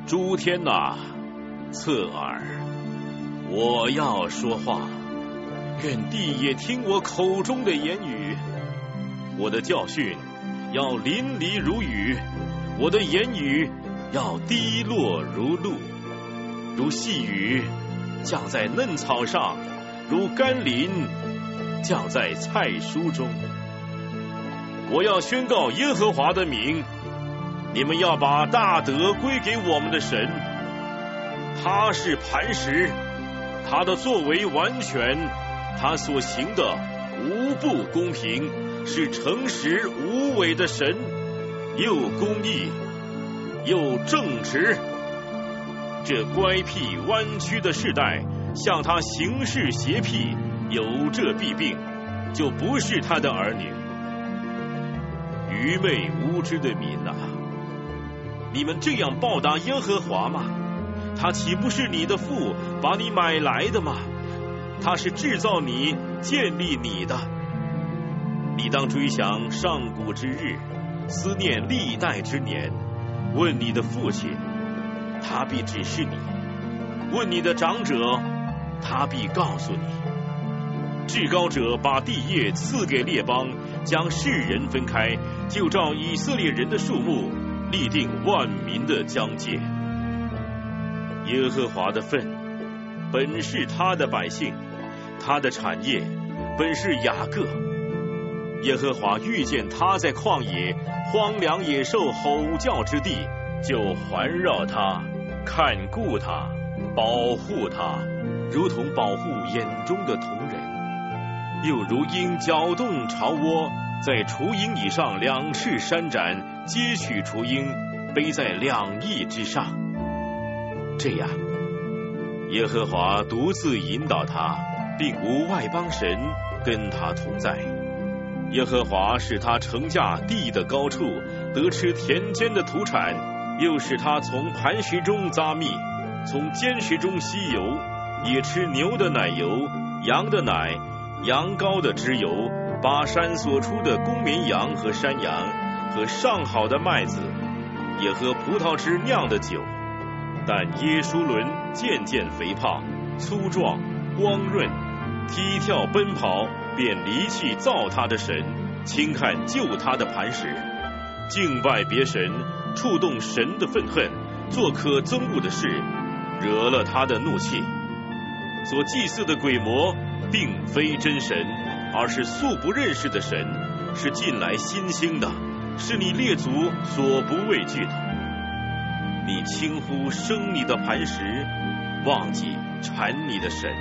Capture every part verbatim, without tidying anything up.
诸天哪，侧耳！我要说话，愿地也听我口中的言语。我的教训要淋漓如雨，我的言语要滴落如露，如细雨降在嫩草上，如甘霖降在菜蔬中。我要宣告耶和华的名，你们要把大德归给我们的神。他是磐石，他的作为完全，他所行的无不公平，是诚实无伪的神，又公义又正直。这乖僻弯曲的世代向他行事邪僻，有这弊病，就不是他的儿女。愚昧无知的民啊，你们这样报答耶和华吗？他岂不是你的父把你买来的吗？他是制造你建立你的。你当追想上古之日，思念历代之年，问你的父亲，他必指示你；问你的长者，他必告诉你。至高者把地业赐给列邦，将世人分开，就照以色列人的数目立定万民的疆界。耶和华的份本是他的百姓，他的产业本是雅各。耶和华遇见他在旷野荒凉野兽吼叫之地，就环绕他，看顾他，保护他，如同保护眼中的瞳人。又如鹰搅动巢窝，在雏鹰以上两翅扇展，接取雏鹰，背在两翼之上。这样，耶和华独自引导他，并无外邦神跟他同在。耶和华使他乘驾地的高处，得吃田间的土产，又使他从磐石中扎蜜，从坚石中吸油，也吃牛的奶油，羊的奶，羊羔的脂油，巴山所出的公绵羊和山羊，和上好的麦子，也喝葡萄汁酿的酒。但耶书伦渐渐肥胖，粗壮，光润，踢跳奔跑，便离弃造他的神，轻看救他的磐石，敬拜别神，触动神的愤恨，做可憎恶的事，惹了他的怒气。所祭祀的鬼魔并非真神，而是素不认识的神，是近来新兴的，是你列祖所不畏惧的。你轻忽生你的磐石，忘记缠你的神。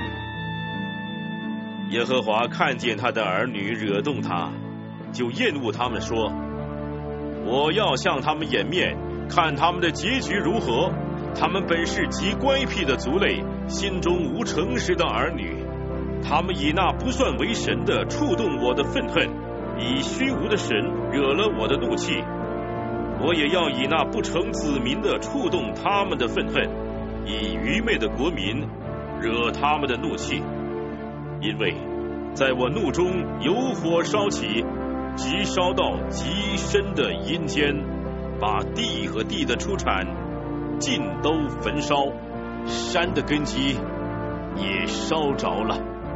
耶和华看见他的儿女惹动他，就厌恶他们，说：我要向他们掩面，看他们的结局如何。他们本是极乖僻的族类，心中无诚实的儿女。他们以那不算为神的触动我的愤恨，以虚无的神惹了我的怒气。我也要以那不成子民的触动他们的愤恨，以愚昧的国民惹他们的怒气。因为在我怒中有火烧起，直烧到极深的阴间，把地和地的出产尽都焚烧，山的根基也烧着了。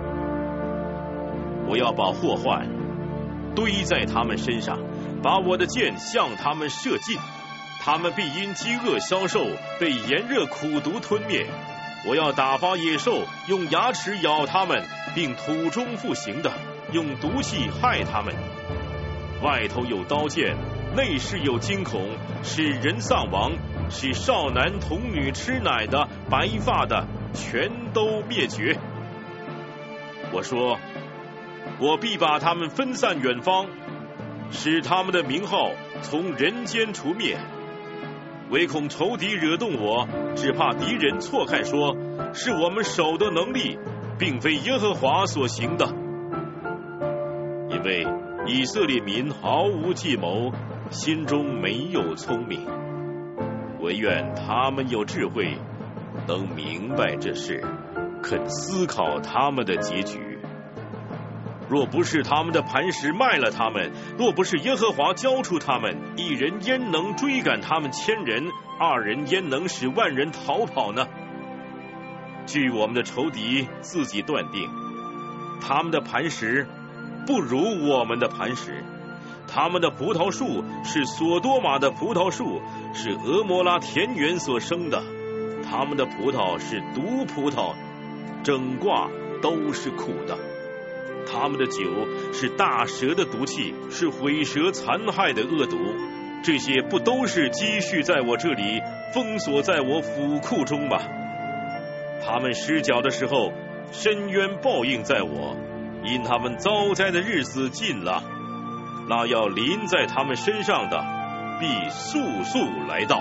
我要把祸患堆在他们身上，把我的箭向他们射尽，他们必因饥饿消瘦，被炎热苦毒吞灭。我要打发野兽用牙齿咬他们，并土中复行的用毒气害他们。外头有刀剑，内室有惊恐，使人丧亡，使少男童女吃奶的白发的全都灭绝。我说，我必把他们分散远方，使他们的名号从人间除灭。唯恐仇敌惹动我，只怕敌人错看说，是我们手的能力，并非耶和华所行的。因为以色列民毫无计谋，心中没有聪明，唯愿他们有智慧，能明白这事，肯思考他们的结局。 若不是他们的磐石卖了他们，若不是耶和华交出他们，一人焉能追赶他们千人，二人焉能使万人逃跑呢？据我们的仇敌自己断定，他们的磐石不如我们的磐石，他们的葡萄树是索多玛的葡萄树，是俄摩拉田园所生的，他们的葡萄是毒葡萄，整挂都是苦的。他们的酒是大蛇的毒气，是毁蛇残害的恶毒。这些不都是积蓄在我这里，封锁在我府库中吗？他们失脚的时候，深渊报应在我，因他们遭灾的日子近了，那要临在他们身上的必速速来到。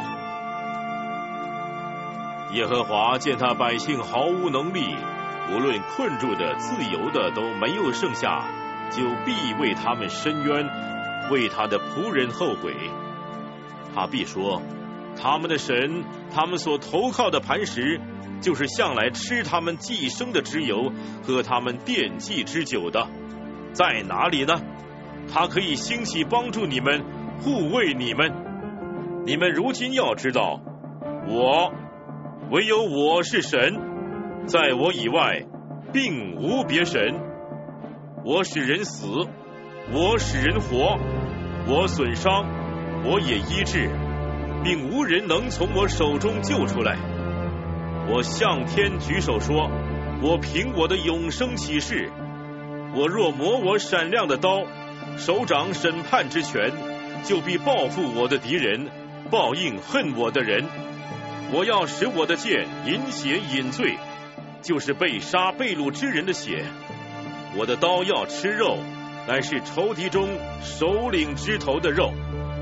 耶和华见他百姓毫无能力，无论困住的自由的都没有剩下，就必为他们伸冤，为他的仆人后悔。他必说，他们的神，他们所投靠的磐石，就是向来吃他们寄生的脂油，喝他们奠祭之酒的，在哪里呢？他可以兴起帮助你们，护卫你们。你们如今要知道，我唯有我是神，在我以外并无别神。我使人死，我使人活，我损伤，我也医治，并无人能从我手中救出来。我向天举手说，我凭我的永生起誓，我若磨我闪亮的刀，手掌审判之权，就必报复我的敌人，报应恨我的人。我要使我的剑饮血饮醉，就是被杀被掳之人的血。我的刀要吃肉，乃是仇敌中首领之头的肉。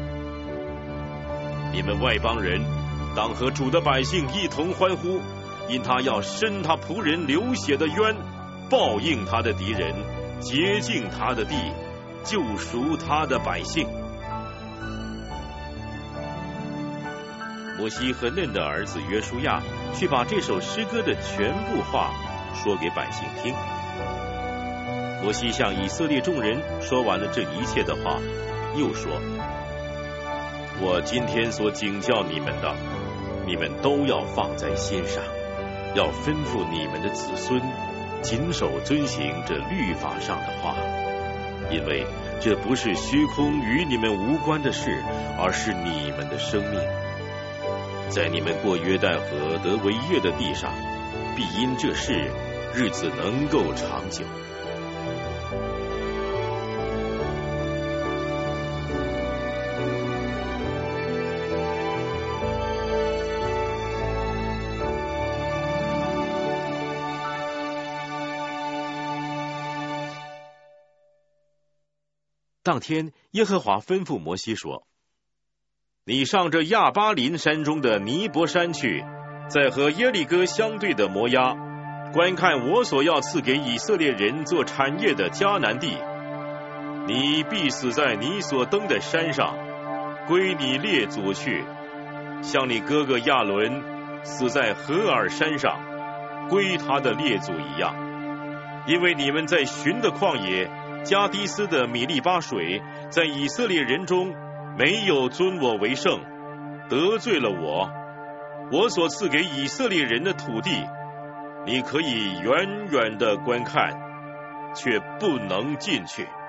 你们外邦人当和主的百姓一同欢呼，因他要伸他仆人流血的冤，报应他的敌人，洁净他的地，救赎他的百姓。摩西和嫩的儿子约书亚去把这首诗歌的全部话说给百姓听。摩西向以色列众人说完了这一切的话，又说，我今天所警教你们的，你们都要放在心上，要吩咐你们的子孙谨守遵行这律法上的话，因为这不是虚空与你们无关的事，而是你们的生命。在你们过约旦河得为业的地上，必因这事日子能够长久。当天，耶和华吩咐摩西说，你上这亚巴林山中的尼伯山去，在和耶利哥相对的摩押，观看我所要赐给以色列人做产业的迦南地。你必死在你所登的山上，归你列祖去，像你哥哥亚伦死在何尔山上，归他的列祖一样。因为你们在寻的旷野加迪斯的米利巴水，在以色列人中没有尊我为圣，得罪了我，我所赐给以色列人的土地，你可以远远的观看，却不能进去。